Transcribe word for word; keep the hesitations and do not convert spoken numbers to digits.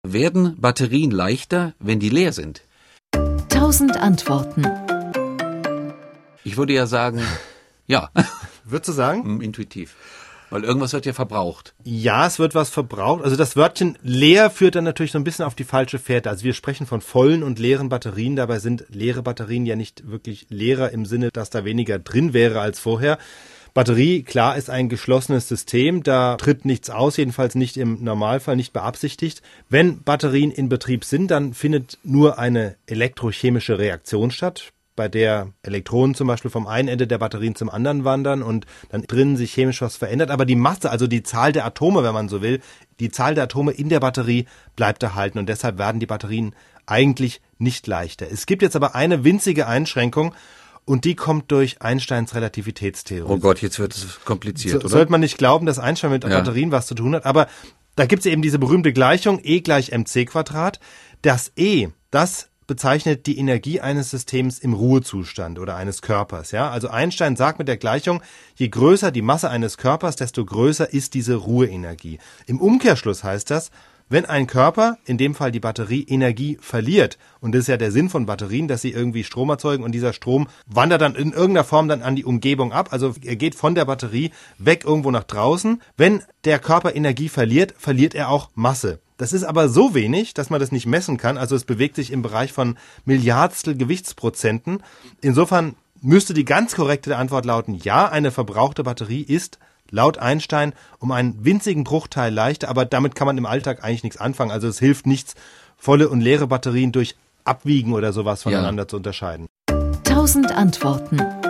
Werden Batterien leichter, wenn die leer sind? Tausend Antworten. Ich würde ja sagen, ja. Würdest du sagen? Intuitiv. Weil irgendwas wird ja verbraucht. Ja, es wird was verbraucht. Also das Wörtchen leer führt dann natürlich so ein bisschen auf die falsche Fährte. Also wir sprechen von vollen und leeren Batterien. Dabei sind leere Batterien ja nicht wirklich leerer im Sinne, dass da weniger drin wäre als vorher. Batterie, klar, ist ein geschlossenes System. Da tritt nichts aus, jedenfalls nicht im Normalfall, nicht beabsichtigt. Wenn Batterien in Betrieb sind, dann findet nur eine elektrochemische Reaktion statt, bei der Elektronen zum Beispiel vom einen Ende der Batterien zum anderen wandern und dann drinnen sich chemisch was verändert. Aber die Masse, also die Zahl der Atome, wenn man so will, die Zahl der Atome in der Batterie bleibt erhalten und deshalb werden die Batterien eigentlich nicht leichter. Es gibt jetzt aber eine winzige Einschränkung und die kommt durch Einsteins Relativitätstheorie. Oh Gott, jetzt wird es kompliziert, so, oder? Sollte man nicht glauben, dass Einstein mit ja. Batterien was zu tun hat, aber da gibt es eben diese berühmte Gleichung E gleich mc Quadrat. Das E, das bezeichnet die Energie eines Systems im Ruhezustand oder eines Körpers. Ja? Also Einstein sagt mit der Gleichung, je größer die Masse eines Körpers, desto größer ist diese Ruheenergie. Im Umkehrschluss heißt das, wenn ein Körper, in dem Fall die Batterie, Energie verliert, und das ist ja der Sinn von Batterien, dass sie irgendwie Strom erzeugen und dieser Strom wandert dann in irgendeiner Form dann an die Umgebung ab, also er geht von der Batterie weg irgendwo nach draußen. Wenn der Körper Energie verliert, verliert er auch Masse. Das ist aber so wenig, dass man das nicht messen kann. Also es bewegt sich im Bereich von Milliardstel Gewichtsprozenten. Insofern müsste die ganz korrekte Antwort lauten, ja, eine verbrauchte Batterie ist laut Einstein um einen winzigen Bruchteil leichter, aber damit kann man im Alltag eigentlich nichts anfangen. Also es hilft nichts, volle und leere Batterien durch Abwiegen oder sowas voneinander ja. zu unterscheiden. Tausend Antworten.